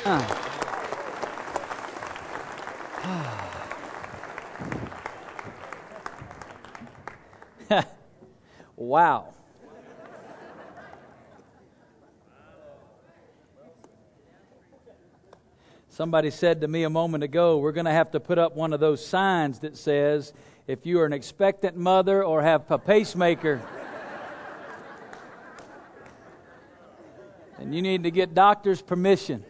Wow. Somebody said to me a moment ago, we're going to have to put up one of those signs that says, if you are an expectant mother or have a pacemaker, and you need to get doctor's permission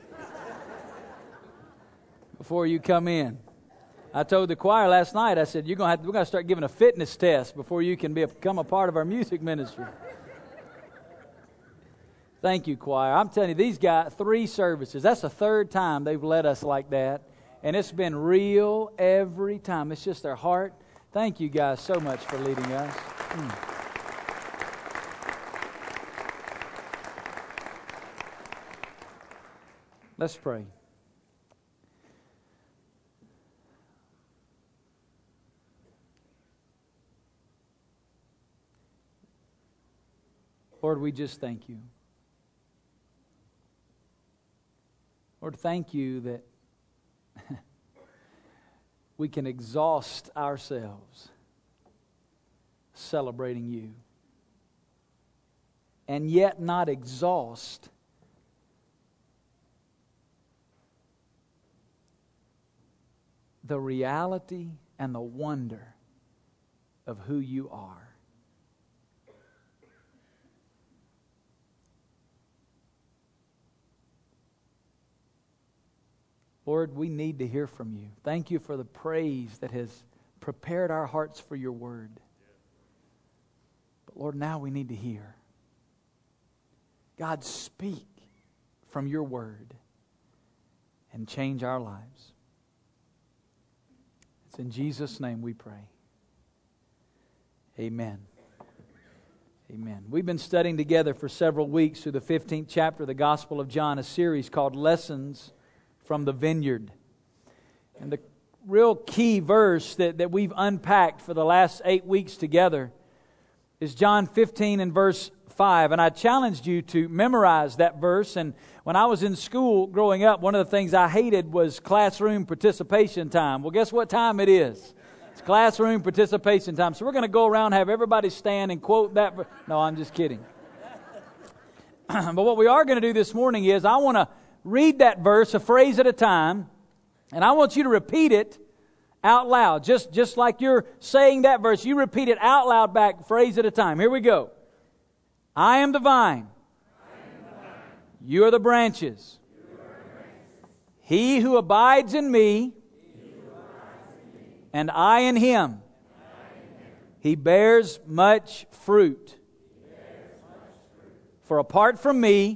before you come in. I told the choir last night, I said, we're going to start giving a fitness test before you can become a part of our music ministry. Thank you, choir. I'm telling you, these guys, 3 services. That's the 3rd time they've led us like that. And it's been real every time. It's just their heart. Thank you guys so much for leading us. Let's pray. Lord, we just thank you. Lord, thank you that we can exhaust ourselves celebrating you, and yet not exhaust the reality and the wonder of who you are. Lord, we need to hear from you. Thank you for the praise that has prepared our hearts for your word. But Lord, now we need to hear. God, speak from your word and change our lives. It's in Jesus' name we pray. Amen. Amen. We've been studying together for several weeks through the 15th chapter of the Gospel of John, a series called Lessons from the Vineyard. And the real key verse that we've unpacked for the last 8 weeks together is John 15 and verse 5. And I challenged you to memorize that verse. And when I was in school growing up, one of the things I hated was classroom participation time. Well, guess what time it is? It's classroom participation time. So we're going to go around, have everybody stand and quote that. No, I'm just kidding. But what we are going to do this morning is I want to read that verse a phrase at a time, and I want you to repeat it out loud. Just like you're saying that verse, you repeat it out loud back, phrase at a time. Here we go. I am the vine. You are the branches. He who abides in me, and I in him, he bears much fruit. For apart from me,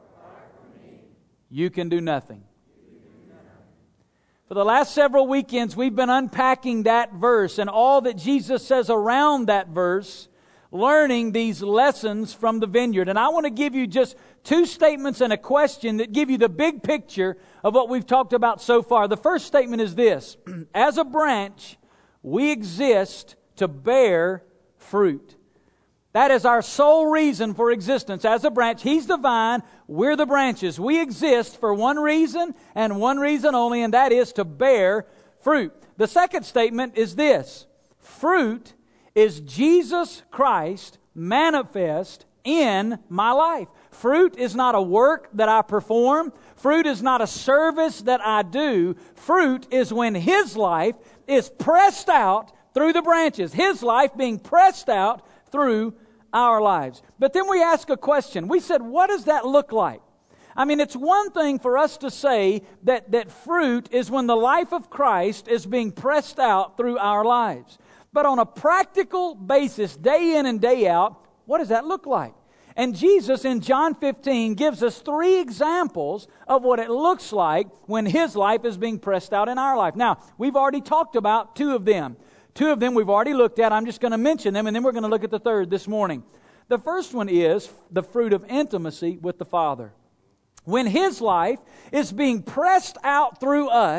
you can do nothing. For the last several weekends, we've been unpacking that verse and all that Jesus says around that verse, learning these lessons from the vineyard. And I want to give you just 2 statements and a question that give you the big picture of what we've talked about so far. The first statement is this: as a branch, we exist to bear fruit. That is our sole reason for existence. As a branch, He's the vine, we're the branches. We exist for one reason and one reason only, and that is to bear fruit. The second statement is this: fruit is Jesus Christ manifest in my life. Fruit is not a work that I perform. Fruit is not a service that I do. Fruit is when His life is pressed out through the branches. His life being pressed out through our lives. But then we ask a question. We said, what does that look like? I mean, it's one thing for us to say that fruit is when the life of Christ is being pressed out through our lives. But on a practical basis, day in and day out, what does that look like? And Jesus in John 15 gives us 3 examples of what it looks like when His life is being pressed out in our life. Now, we've already talked about 2 of them. 2 of them we've already looked at. I'm just going to mention them, and then we're going to look at the third this morning. The first one is the fruit of intimacy with the Father. When His life is being pressed out through us,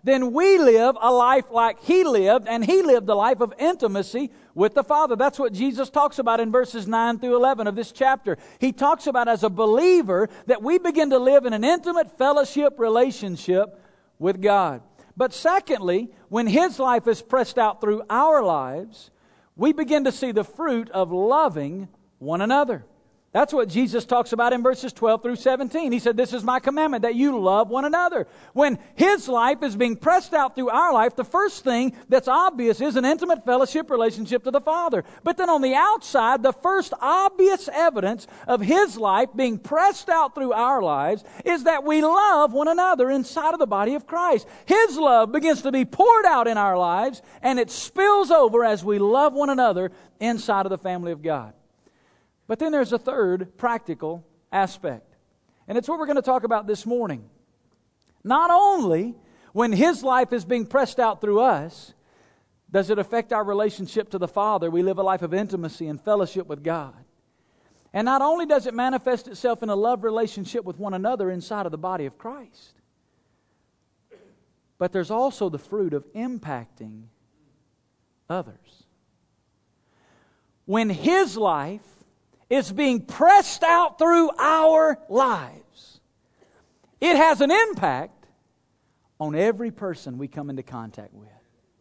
then we live a life like He lived, and He lived a life of intimacy with the Father. That's what Jesus talks about in verses 9 through 11 of this chapter. He talks about as a believer that we begin to live in an intimate fellowship relationship with God. But secondly, when His life is pressed out through our lives, we begin to see the fruit of loving one another. That's what Jesus talks about in verses 12 through 17. He said, "This is my commandment, that you love one another." When His life is being pressed out through our life, the first thing that's obvious is an intimate fellowship relationship to the Father. But then on the outside, the first obvious evidence of His life being pressed out through our lives is that we love one another inside of the body of Christ. His love begins to be poured out in our lives, and it spills over as we love one another inside of the family of God. But then there's a third practical aspect. And it's what we're going to talk about this morning. Not only when His life is being pressed out through us, does it affect our relationship to the Father. We live a life of intimacy and fellowship with God. And not only does it manifest itself in a love relationship with one another inside of the body of Christ, but there's also the fruit of impacting others. When His life is being pressed out through our lives, it has an impact on every person we come into contact with.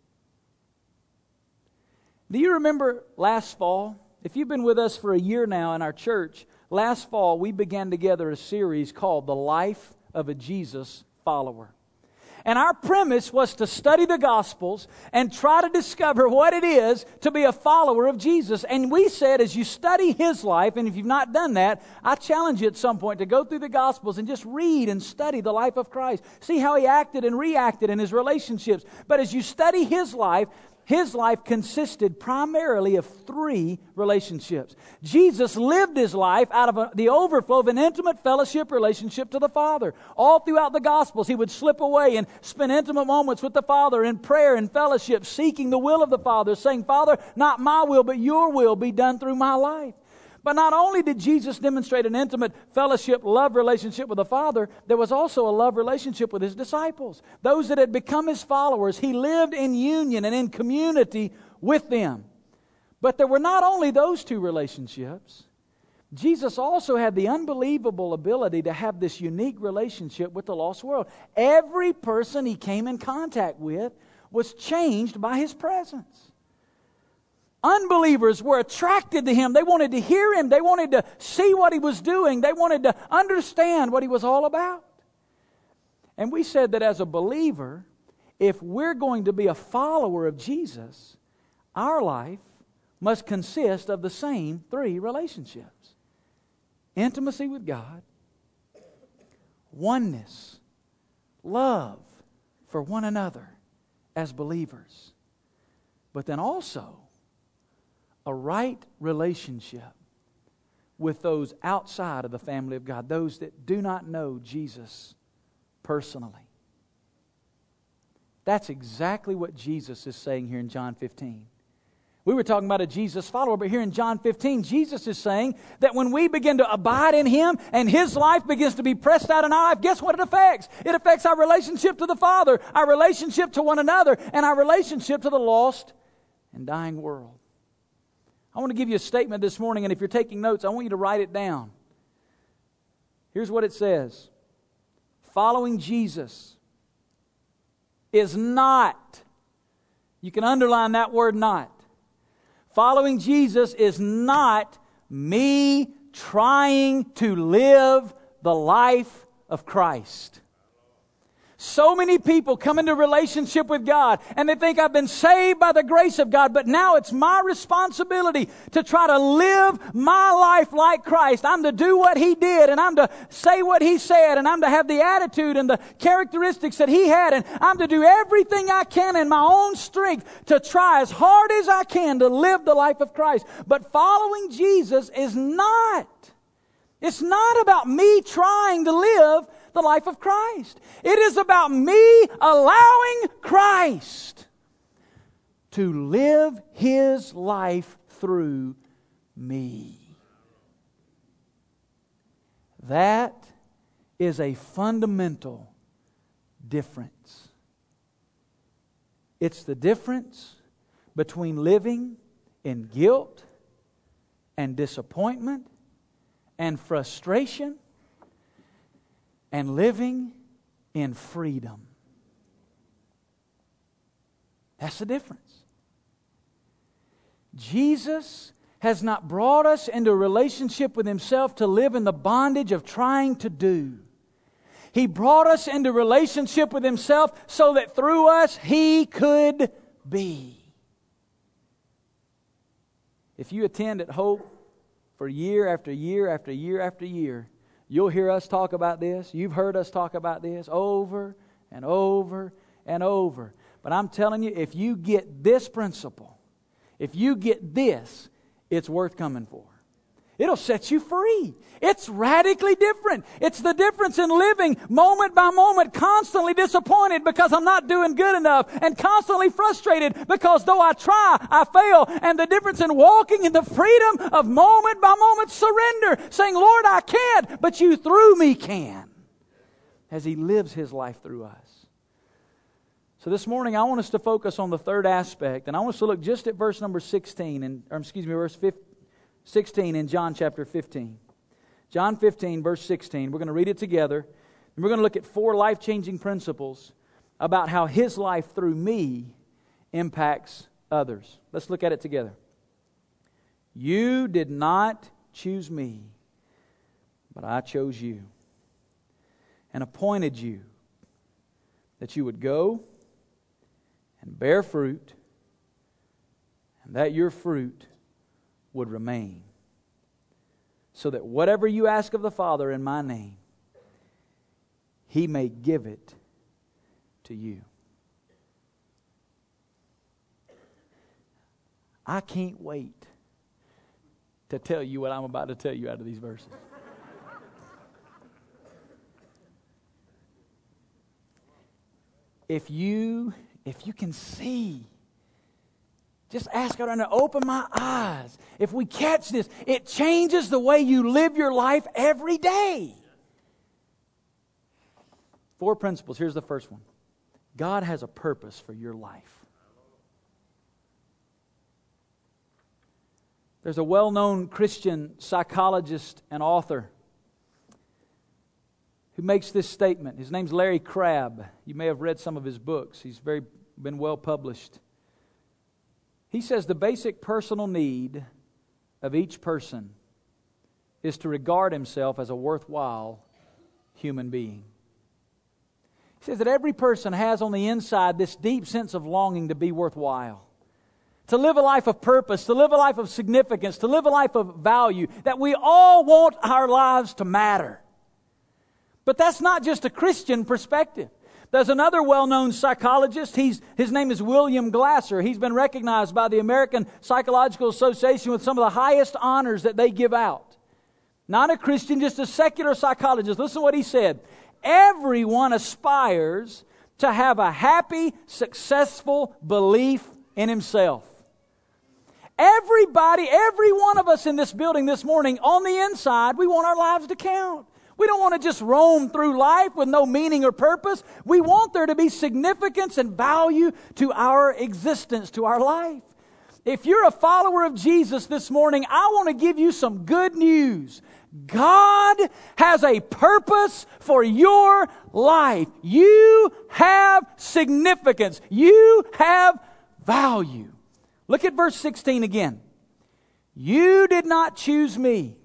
Do you remember last fall? If you've been with us for a year now in our church, last fall we began together a series called The Life of a Jesus Follower. And our premise was to study the Gospels and try to discover what it is to be a follower of Jesus. And we said, as you study His life, and if you've not done that, I challenge you at some point to go through the Gospels and just read and study the life of Christ. See how He acted and reacted in His relationships. But as you study His life consisted primarily of 3 relationships. Jesus lived His life out of the overflow of an intimate fellowship relationship to the Father. All throughout the Gospels, He would slip away and spend intimate moments with the Father in prayer and fellowship, seeking the will of the Father, saying, "Father, not my will, but your will be done through my life." But not only did Jesus demonstrate an intimate fellowship, love relationship with the Father, there was also a love relationship with His disciples. Those that had become His followers, He lived in union and in community with them. But there were not only those 2 relationships. Jesus also had the unbelievable ability to have this unique relationship with the lost world. Every person He came in contact with was changed by His presence. Unbelievers were attracted to Him. They wanted to hear Him. They wanted to see what He was doing. They wanted to understand what He was all about. And we said that as a believer, if we're going to be a follower of Jesus, our life must consist of the same 3 relationships. Intimacy with God, oneness, love for one another as believers, but then also a right relationship with those outside of the family of God, those that do not know Jesus personally. That's exactly what Jesus is saying here in John 15. We were talking about a Jesus follower, but here in John 15, Jesus is saying that when we begin to abide in Him and His life begins to be pressed out in our life, guess what it affects? It affects our relationship to the Father, our relationship to one another, and our relationship to the lost and dying world. I want to give you a statement this morning, and if you're taking notes, I want you to write it down. Here's what it says. Following Jesus is not, you can underline that word not. Following Jesus is not me trying to live the life of Christ. So many people come into relationship with God and they think, I've been saved by the grace of God, but now it's my responsibility to try to live my life like Christ. I'm to do what He did, and I'm to say what He said, and I'm to have the attitude and the characteristics that He had, and I'm to do everything I can in my own strength to try as hard as I can to live the life of Christ. But following Jesus is not. It's not about me trying to live the life of Christ. It is about me allowing Christ to live His life through me. That is a fundamental difference. It's the difference between living in guilt and disappointment and frustration and living in freedom. That's the difference. Jesus has not brought us into a relationship with Himself to live in the bondage of trying to do. He brought us into relationship with Himself so that through us He could be. If you attend at Hope for year after year after year after year, you'll hear us talk about this. You've heard us talk about this over and over and over. But I'm telling you, if you get this principle, if you get this, it's worth coming for. It'll set you free. It's radically different. It's the difference in living moment by moment, constantly disappointed because I'm not doing good enough, and constantly frustrated because though I try, I fail. And the difference in walking in the freedom of moment by moment surrender, saying, Lord, I can't, but You through me can, as He lives His life through us. So this morning I want us to focus on the third aspect, and I want us to look just at verse number 16, verse 16 in John chapter 15. John 15, verse 16. We're going to read it together, and we're going to look at 4 life-changing principles about how His life through me impacts others. Let's look at it together. You did not choose me, but I chose you and appointed you that you would go and bear fruit, and that your fruit would remain, so that whatever you ask of the Father in my name, He may give it to you. I can't wait to tell you what I'm about to tell you out of these verses. If you can see, just ask God to open my eyes. If we catch this, it changes the way you live your life every day. 4 principles. Here's the first one. God has a purpose for your life. There's a well-known Christian psychologist and author who makes this statement. His name's Larry Crabb. You may have read some of his books. He's been well published. He says the basic personal need of each person is to regard himself as a worthwhile human being. He says that every person has on the inside this deep sense of longing to be worthwhile, to live a life of purpose, to live a life of significance, to live a life of value, that we all want our lives to matter. But that's not just a Christian perspective. There's another well-known psychologist. His name is William Glasser. He's been recognized by the American Psychological Association with some of the highest honors that they give out. Not a Christian, just a secular psychologist. Listen to what he said. Everyone aspires to have a happy, successful belief in himself. Everybody, every one of us in this building this morning, on the inside, we want our lives to count. We don't want to just roam through life with no meaning or purpose. We want there to be significance and value to our existence, to our life. If you're a follower of Jesus this morning, I want to give you some good news. God has a purpose for your life. You have significance. You have value. Look at verse 16 again. You did not choose me,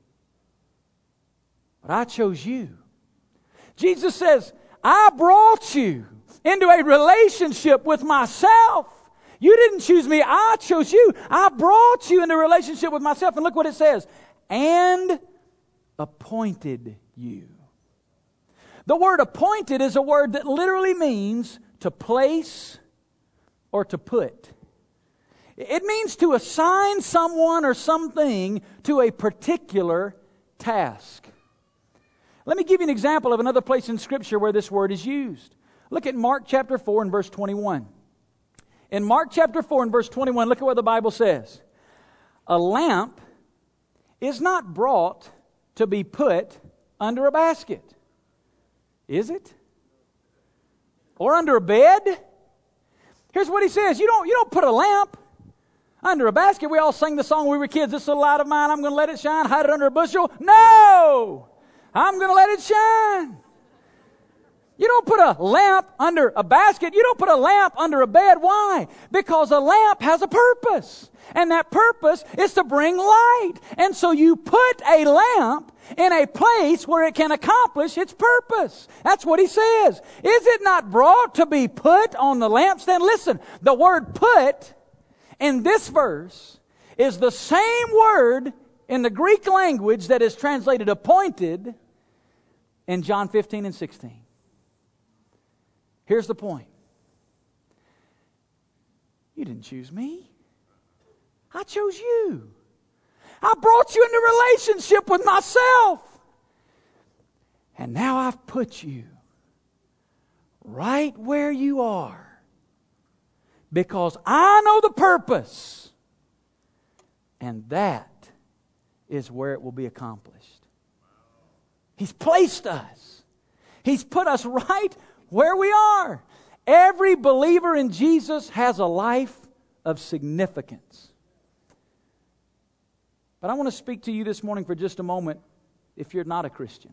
but I chose you. Jesus says, I brought you into a relationship with myself. You didn't choose me, I chose you. I brought you into a relationship with myself. And look what it says. And appointed you. The word appointed is a word that literally means to place or to put. It means to assign someone or something to a particular task. Let me give you an example of another place in Scripture where this word is used. Look at Mark chapter 4 and verse 21. In Mark chapter 4 and verse 21, look at what the Bible says. A lamp is not brought to be put under a basket, is it? Or under a bed? Here's what he says. You don't put a lamp under a basket. We all sang the song when we were kids. This little light of mine, I'm going to let it shine. Hide it under a bushel. No! I'm going to let it shine. You don't put a lamp under a basket. You don't put a lamp under a bed. Why? Because a lamp has a purpose. And that purpose is to bring light. And so you put a lamp in a place where it can accomplish its purpose. That's what he says. Is it not brought to be put on the lampstand? Listen, the word put in this verse is the same word in the Greek language that is translated appointed in John 15 and 16. Here's the point. You didn't choose me. I chose you. I brought you into relationship with myself. And now I've put you right where you are. Because I know the purpose. And that is where it will be accomplished. He's placed us. He's put us right where we are. Every believer in Jesus has a life of significance. But I want to speak to you this morning for just a moment if you're not a Christian.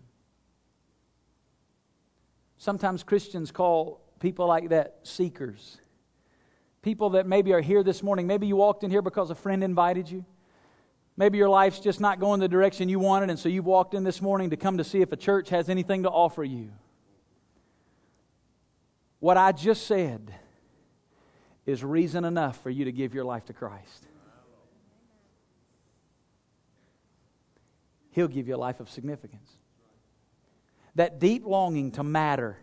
Sometimes Christians call people like that seekers. People that maybe are here this morning. Maybe you walked in here because a friend invited you. Maybe your life's just not going the direction you wanted, and so you've walked in this morning to come to see if a church has anything to offer you. What I just said is reason enough for you to give your life to Christ. He'll give you a life of significance. That deep longing to matter,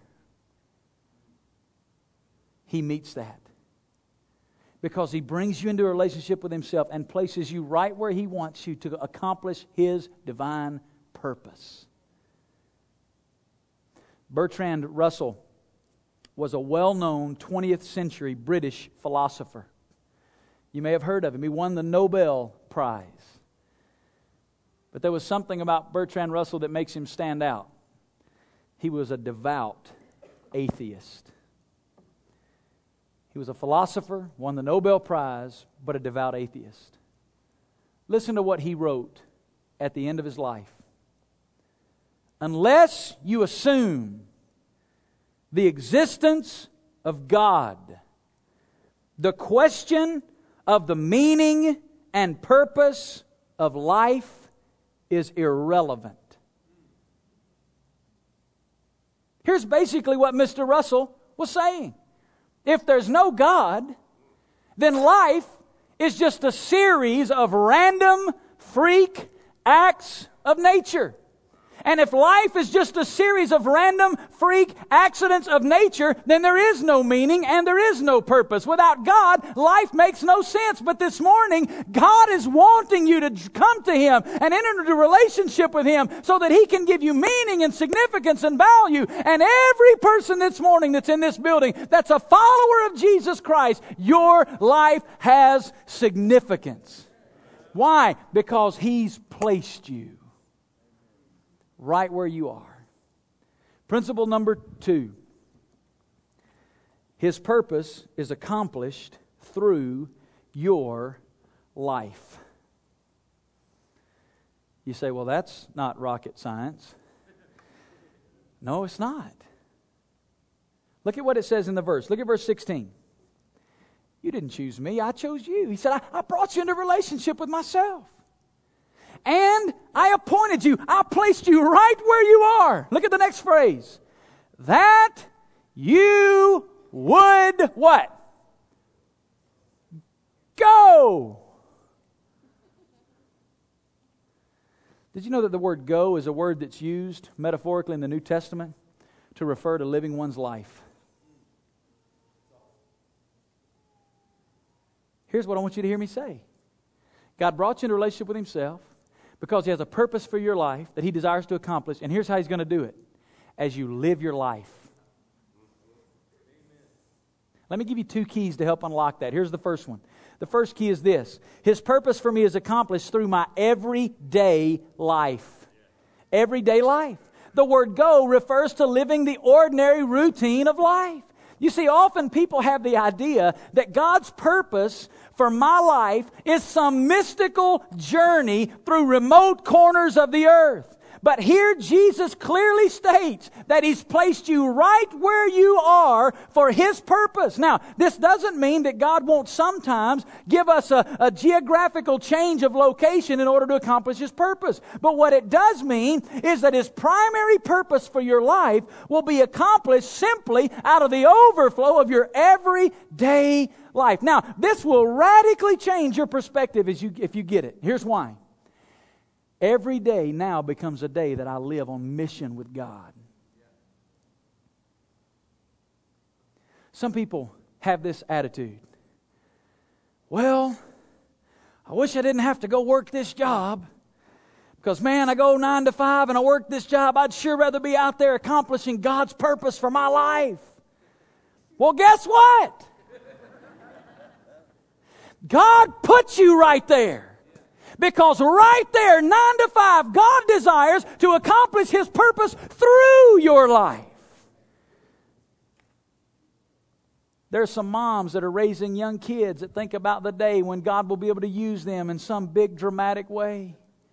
He meets that. Because He brings you into a relationship with Himself and places you right where He wants you to accomplish His divine purpose. Bertrand Russell was a well-known 20th century British philosopher. You may have heard of him. He won the Nobel Prize. But there was something about Bertrand Russell that makes him stand out. He was a devout atheist. He was a philosopher, won the Nobel Prize, but a devout atheist. Listen to what he wrote at the end of his life. Unless you assume the existence of God, the question of the meaning and purpose of life is irrelevant. Here's basically what Mr. Russell was saying. If there's no God, then life is just a series of random freak acts of nature. And if life is just a series of random freak accidents of nature, then there is no meaning and there is no purpose. Without God, life makes no sense. But this morning, God is wanting you to come to Him and enter into a relationship with Him so that He can give you meaning and significance and value. And every person this morning that's in this building that's a follower of Jesus Christ, your life has significance. Why? Because He's placed you right where you are. Principle number 2. His purpose is accomplished through your life. You say, well, that's not rocket science. No, it's not. Look at what it says in the verse. Look at verse 16. You didn't choose me, I chose you. He said, I brought you into a relationship with myself. And I appointed you. I placed you right where you are. Look at the next phrase. That you would what? Go. Did you know that the word go is a word that's used metaphorically in the New Testament to refer to living one's life? Here's what I want you to hear me say. God brought you into a relationship with Himself because He has a purpose for your life that He desires to accomplish. And here's how He's going to do it. As you live your life. Let me give you 2 keys to help unlock that. Here's the first one. The first key is this. His purpose for me is accomplished through my everyday life. Everyday life. The word go refers to living the ordinary routine of life. You see, often people have the idea that God's purpose for my life is some mystical journey through remote corners of the earth. But here Jesus clearly states that He's placed you right where you are for His purpose. Now, this doesn't mean that God won't sometimes give us a geographical change of location in order to accomplish His purpose. But what it does mean is that His primary purpose for your life will be accomplished simply out of the overflow of your everyday life. Now, this will radically change your perspective if you get it. Here's why. Every day now becomes a day that I live on mission with God. Some people have this attitude. Well, I wish I didn't have to go work this job. Because, man, I go 9 to 5 and I work this job. I'd sure rather be out there accomplishing God's purpose for my life. Well, guess what? God put you right there. Because right there, 9 to 5, God desires to accomplish His purpose through your life. There's some moms that are raising young kids that think about the day when God will be able to use them in some big dramatic way.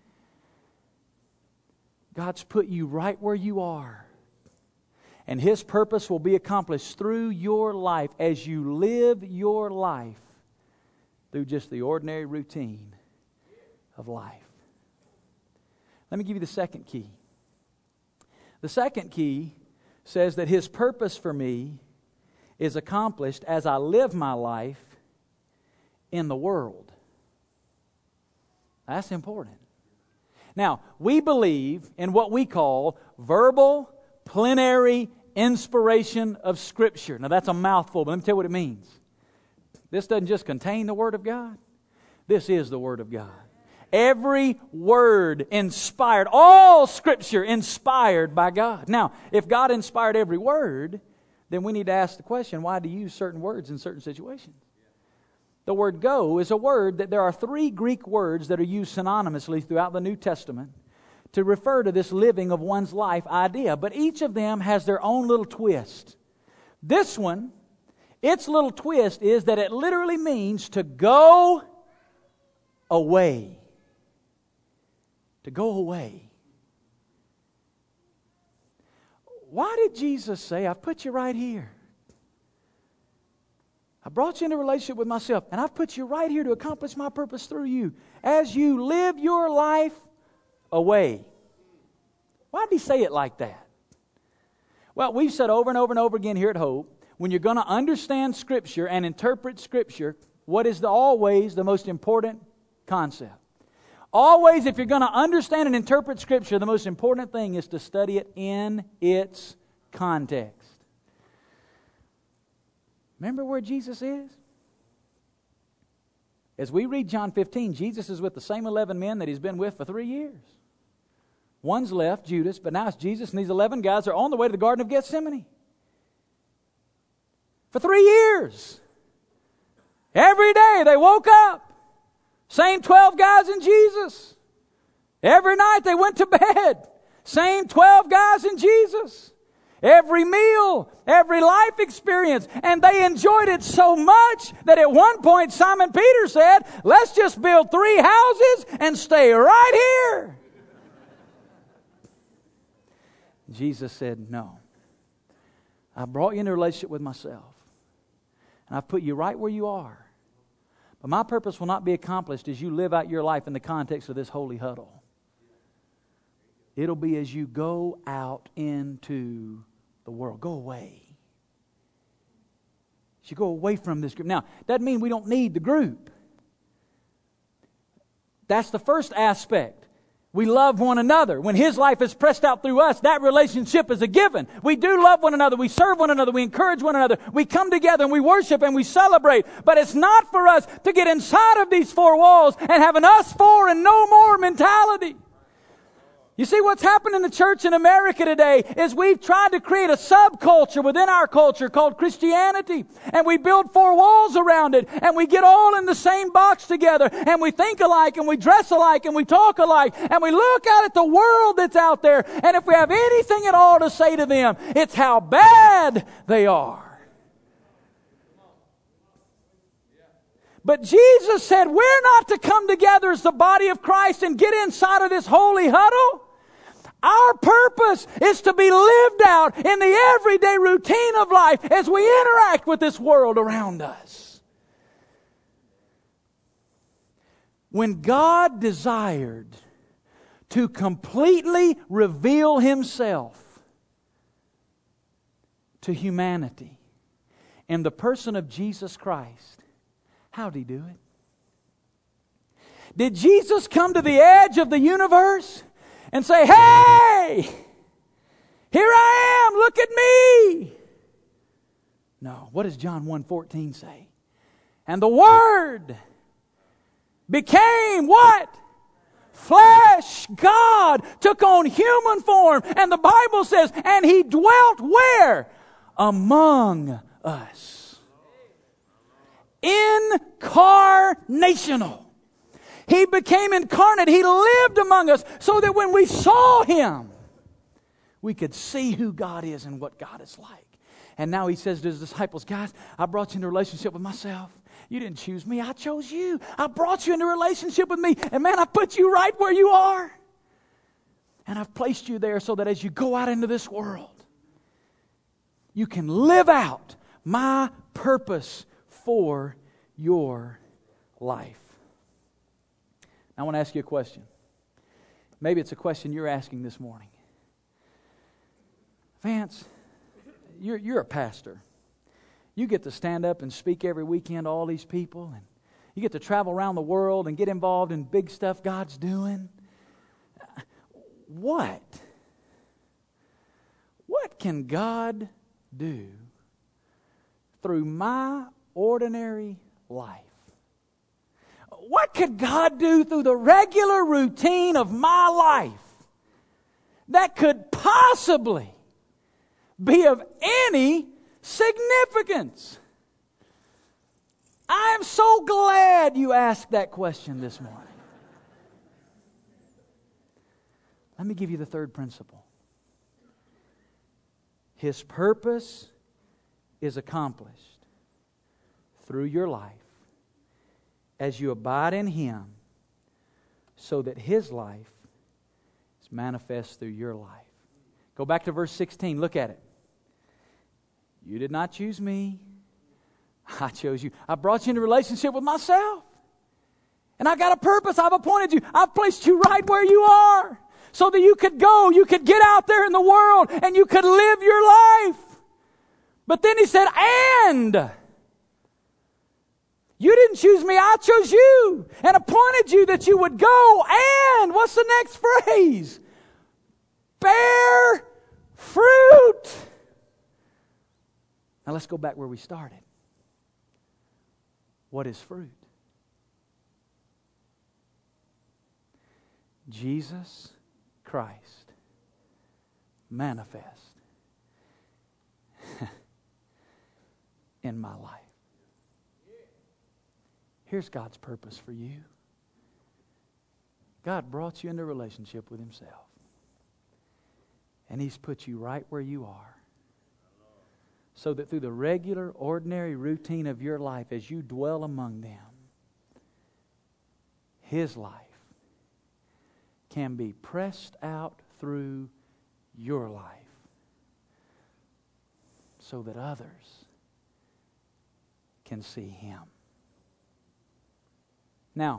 God's put you right where you are. And His purpose will be accomplished through your life as you live your life through just the ordinary routine of life. Let me give you the second key. The second key says that His purpose for me is accomplished as I live my life in the world. That's important. Now, we believe in what we call verbal, plenary inspiration of Scripture. Now, that's a mouthful, but let me tell you what it means. This doesn't just contain the Word of God. This is the Word of God. Every word inspired, all Scripture inspired by God. Now, if God inspired every word, then we need to ask the question, why do you use certain words in certain situations? The word go is a word that there are 3 Greek words that are used synonymously throughout the New Testament to refer to this living of one's life idea. But each of them has their own little twist. This one, its little twist is that it literally means to go away. To go away. Why did Jesus say, I've put you right here? I brought you into a relationship with myself, and I've put you right here to accomplish my purpose through you as you live your life away. Why did He say it like that? Well, we've said over and over and over again here at Hope, when you're going to understand Scripture and interpret Scripture, what is always the most important concept? Always, if you're going to understand and interpret Scripture, the most important thing is to study it in its context. Remember where Jesus is? As we read John 15, Jesus is with the same 11 men that He's been with for 3 years. One's left, Judas, but now it's Jesus and these 11 guys are on the way to the Garden of Gethsemane. For 3 years. Every day they woke up. Same 12 guys and Jesus. Every night they went to bed. Same 12 guys and Jesus. Every meal, every life experience. And they enjoyed it so much that at one point Simon Peter said, let's just build 3 houses and stay right here. Jesus said, no. I brought you into a relationship with myself. And I've put you right where you are. But my purpose will not be accomplished as you live out your life in the context of this holy huddle. It'll be as you go out into the world. Go away. As you go away from this group. Now, that doesn't mean we don't need the group. That's the first aspect. We love one another. When His life is pressed out through us, that relationship is a given. We do love one another. We serve one another. We encourage one another. We come together and we worship and we celebrate. But it's not for us to get inside of these 4 walls and have an us for and no more mentality. You see, what's happened in the church in America today is we've tried to create a subculture within our culture called Christianity. And we build 4 walls around it. And we get all in the same box together. And we think alike and we dress alike and we talk alike. And we look out at the world that's out there. And if we have anything at all to say to them, it's how bad they are. But Jesus said we're not to come together as the body of Christ and get inside of this holy huddle. Our purpose is to be lived out in the everyday routine of life as we interact with this world around us. When God desired to completely reveal Himself to humanity in the person of Jesus Christ, how did He do it? Did Jesus come to the edge of the universe and say, "Hey, here I am, look at me"? No. What does John 1:14 say? And the Word became what? Flesh. God took on human form. And the Bible says, and He dwelt where? Among us. Incarnational. He became incarnate. He lived among us so that when we saw Him, we could see who God is and what God is like. And now He says to His disciples, guys, I brought you into a relationship with myself. You didn't choose me. I chose you. I brought you into a relationship with me. And man, I put you right where you are. And I've placed you there so that as you go out into this world, you can live out my purpose for your life. I want to ask you a question. Maybe it's a question you're asking this morning. Vance, you're a pastor. You get to stand up and speak every weekend to all these people, and you get to travel around the world and get involved in big stuff God's doing. What can God do through my ordinary life? What could God do through the regular routine of my life that could possibly be of any significance? I am so glad you asked that question this morning. Let me give you the third principle. His purpose is accomplished through your life as you abide in Him, so that His life is manifest through your life. Go back to verse 16. Look at it. You did not choose me. I chose you. I brought you into a relationship with myself. And I got a purpose. I've appointed you. I've placed you right where you are so that you could go, you could get out there in the world, and you could live your life. But then He said, and you didn't choose me, I chose you and appointed you that you would go and, what's the next phrase? Bear fruit. Now let's go back where we started. What is fruit? Jesus Christ manifest in my life. Here's God's purpose for you. God brought you into a relationship with Himself. And He's put you right where you are. So that through the regular, ordinary routine of your life, as you dwell among them, His life can be pressed out through your life so that others can see Him. Now,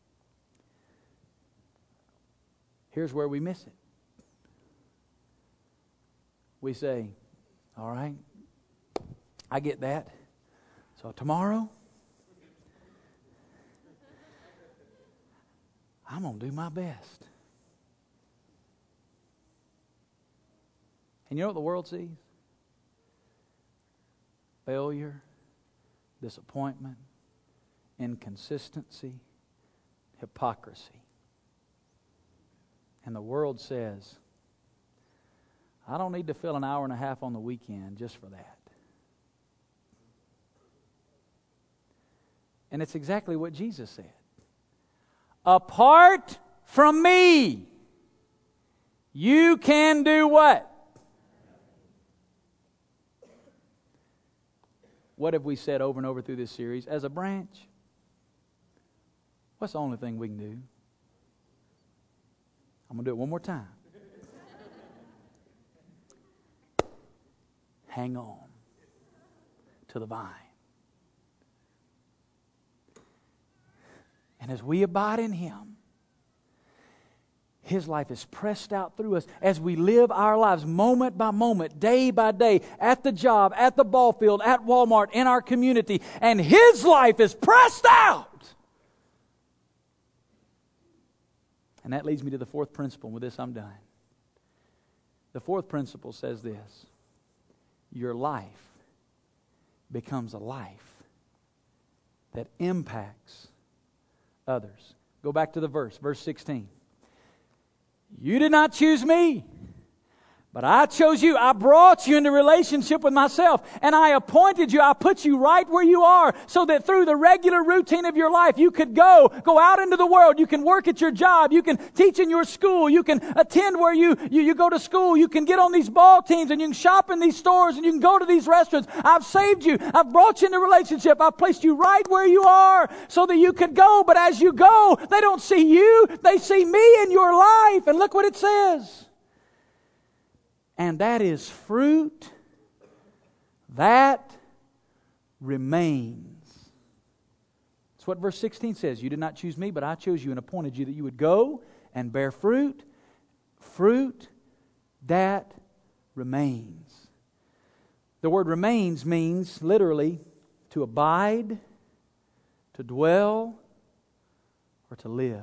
here's where we miss it. We say, all right, I get that. So tomorrow, I'm going to do my best. And you know what the world sees? Failure, disappointment, inconsistency, hypocrisy. And the world says, I don't need to fill an hour and a half on the weekend just for that. And it's exactly what Jesus said. Apart from me, you can do what? What have we said over and over through this series? As a branch What's the only thing we can do? I'm going to do it one more time. Hang on to the vine. And as we abide in Him, His life is pressed out through us as we live our lives moment by moment, day by day, at the job, at the ball field, at Walmart, in our community. And His life is pressed out. And that leads me to the fourth principle. With this, I'm done. The fourth principle says this: your life becomes a life that impacts others. Go back to the verse 16. You did not choose me, but I chose you. I brought you into relationship with myself, and I appointed you. I put you right where you are so that through the regular routine of your life, you could go out into the world. You can work at your job. You can teach in your school. You can attend where you go to school. You can get on these ball teams, and you can shop in these stores, and you can go to these restaurants. I've saved you. I've brought you into relationship. I've placed you right where you are so that you could go. But as you go, they don't see you. They see me in your life. And look what it says. And that is fruit that remains. That's what verse 16 says. You did not choose me, but I chose you and appointed you that you would go and bear fruit. Fruit that remains. The word remains means literally to abide, to dwell, or to live.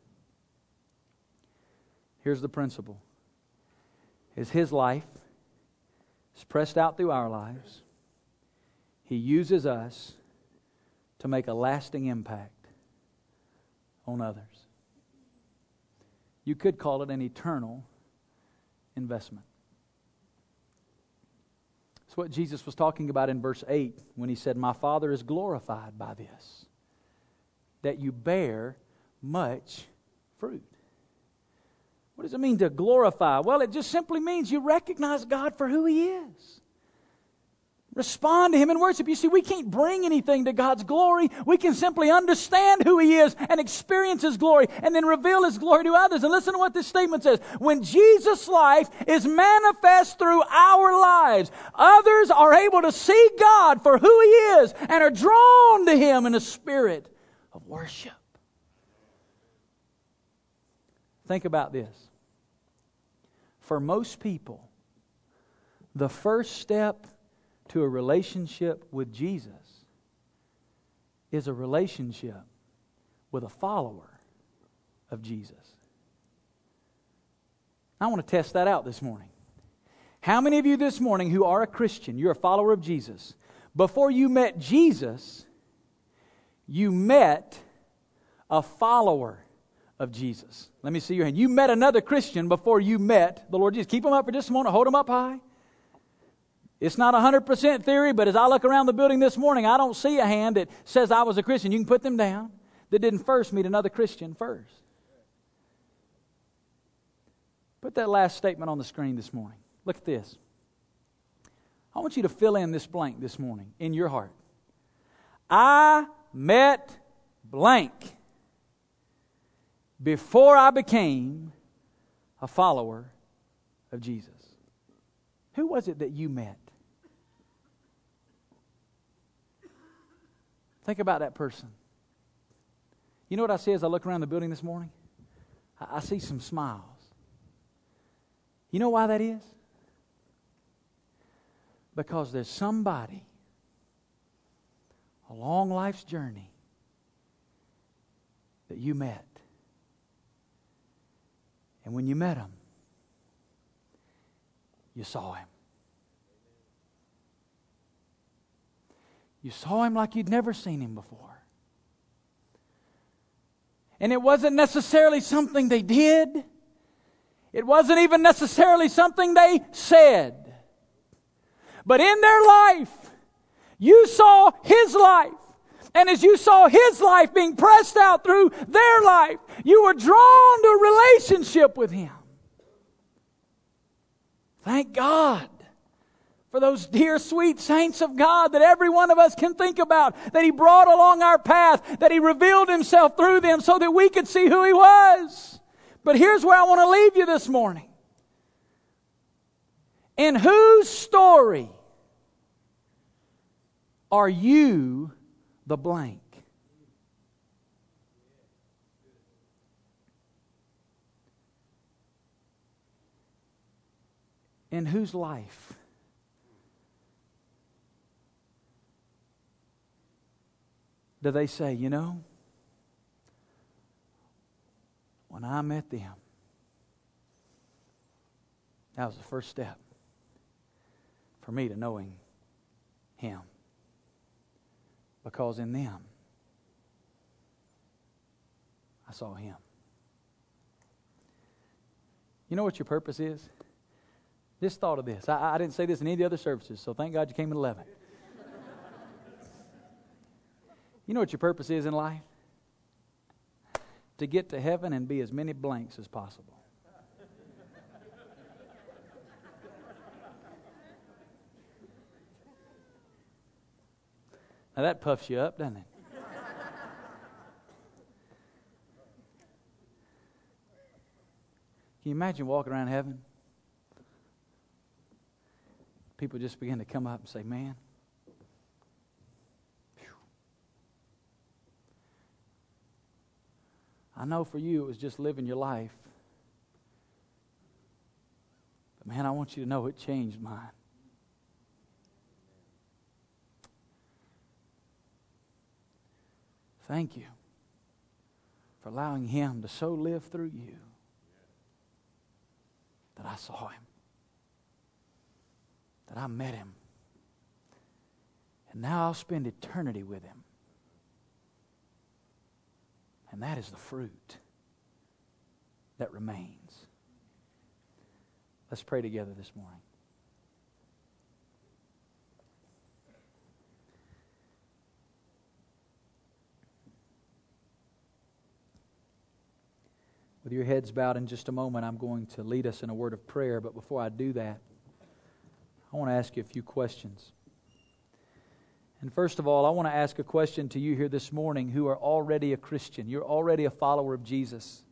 Here's the principle. Is His life is pressed out through our lives. He uses us to make a lasting impact on others. You could call it an eternal investment. It's what Jesus was talking about in verse 8 when He said, "My Father is glorified by this, that you bear much fruit." What does it mean to glorify? Well, it just simply means you recognize God for who He is. Respond to Him in worship. You see, we can't bring anything to God's glory. We can simply understand who He is and experience His glory and then reveal His glory to others. And listen to what this statement says. When Jesus' life is manifest through our lives, others are able to see God for who He is and are drawn to Him in a spirit of worship. Think about this. For most people, the first step to a relationship with Jesus is a relationship with a follower of Jesus. I want to test that out this morning. How many of you this morning who are a Christian, you're a follower of Jesus, before you met Jesus, you met a follower of Jesus? Let me see your hand. You met another Christian before you met the Lord Jesus. Keep them up for just a moment. Hold them up high. It's not 100% theory, but as I look around the building this morning, I don't see a hand that says I was a Christian. You can put them down. That didn't first meet another Christian first. Put that last statement on the screen this morning. Look at this. I want you to fill in this blank this morning in your heart. I met blank before I became a follower of Jesus. Who was it that you met? Think about that person. You know what I see as I look around the building this morning? I see some smiles. You know why that is? Because there's somebody along life's journey that you met. And when you met him, you saw him. You saw him like you'd never seen him before. And it wasn't necessarily something they did. It wasn't even necessarily something they said. But in their life, you saw his life. And as you saw his life being pressed out through their life, you were drawn to a relationship with him. Thank God for those dear sweet saints of God that every one of us can think about, that He brought along our path, that He revealed Himself through them so that we could see who He was. But here's where I want to leave you this morning. In whose story are you the blank? In whose life do they say, you know, when I met them, that was the first step for me to knowing Him. Because in them, I saw Him. You know what your purpose is? Just thought of this. I didn't say this in any of the other services, so thank God you came at 11. You know what your purpose is in life? To get to heaven and be as many blanks as possible. Now that puffs you up, doesn't it? Can you imagine walking around heaven? People just begin to come up and say, man, I know for you it was just living your life. But man, I want you to know it changed mine. Thank you for allowing Him to so live through you that I saw Him, that I met Him, and now I'll spend eternity with Him. And that is the fruit that remains. Let's pray together this morning. With your heads bowed, in just a moment, I'm going to lead us in a word of prayer. But before I do that, I want to ask you a few questions. And first of all, I want to ask a question to you here this morning who are already a Christian. You're already a follower of Jesus.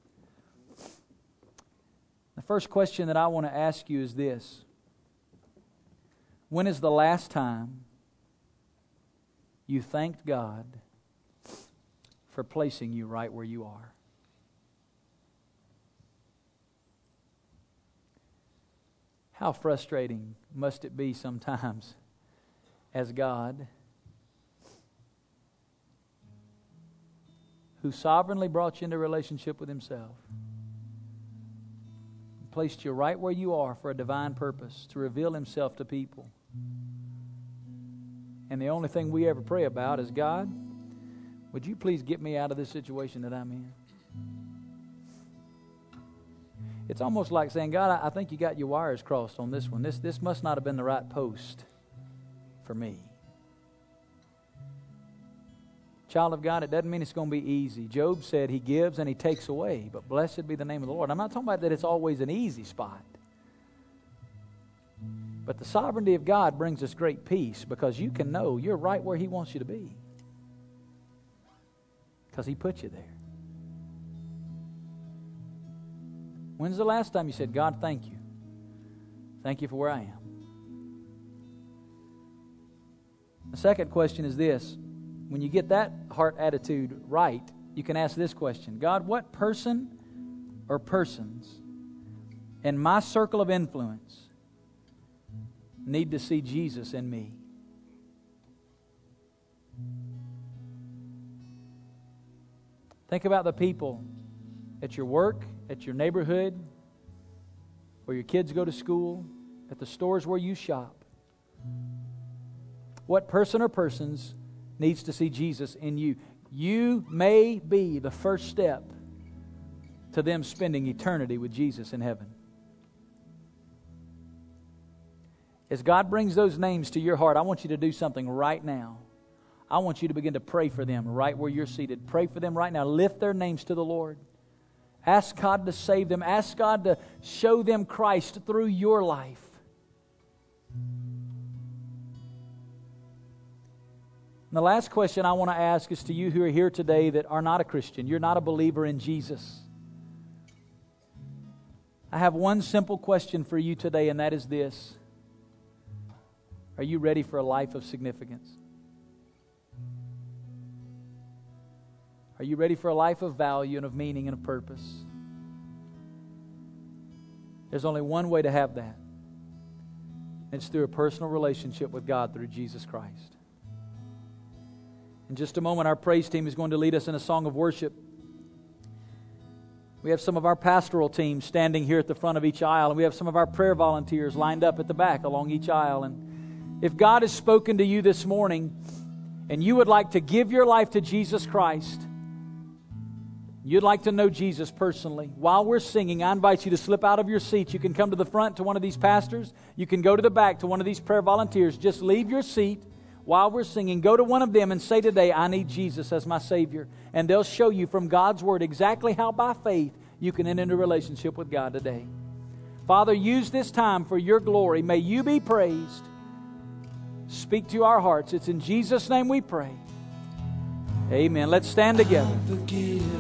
The first question that I want to ask you is this: when is the last time you thanked God for placing you right where you are? How frustrating must it be sometimes as God, who sovereignly brought you into a relationship with Himself, placed you right where you are for a divine purpose, to reveal Himself to people. And the only thing we ever pray about is, God, would you please get me out of this situation that I'm in? It's almost like saying, God, I think you got your wires crossed on this one. This must not have been the right post for me. Child of God, it doesn't mean it's going to be easy. Job said He gives and He takes away, but blessed be the name of the Lord. I'm not talking about that it's always an easy spot. But the sovereignty of God brings us great peace, because you can know you're right where He wants you to be, because He put you there. When's the last time you said, God, thank you. Thank you for where I am. The second question is this: when you get that heart attitude right, you can ask this question: God, what person or persons in my circle of influence need to see Jesus in me? Think about the people at your work, at your neighborhood, where your kids go to school, at the stores where you shop. What person or persons needs to see Jesus in you? You may be the first step to them spending eternity with Jesus in heaven. As God brings those names to your heart, I want you to do something right now. I want you to begin to pray for them right where you're seated. Pray for them right now. Lift their names to the Lord. Ask God to save them. Ask God to show them Christ through your life. And the last question I want to ask is to you who are here today that are not a Christian. You're not a believer in Jesus. I have one simple question for you today, and that is this. Are you ready for a life of significance? Are you ready for a life of value and of meaning and of purpose? There's only one way to have that. It's through a personal relationship with God through Jesus Christ. In just a moment, our praise team is going to lead us in a song of worship. We have some of our pastoral teams standing here at the front of each aisle, and we have some of our prayer volunteers lined up at the back along each aisle. And if God has spoken to you this morning and you would like to give your life to Jesus Christ, you'd like to know Jesus personally, while we're singing, I invite you to slip out of your seat. You can come to the front to one of these pastors. You can go to the back to one of these prayer volunteers. Just leave your seat while we're singing. Go to one of them and say today, I need Jesus as my Savior. And they'll show you from God's Word exactly how by faith you can enter into a relationship with God today. Father, use this time for your glory. May you be praised. Speak to our hearts. It's in Jesus' name we pray. Amen. Let's stand together.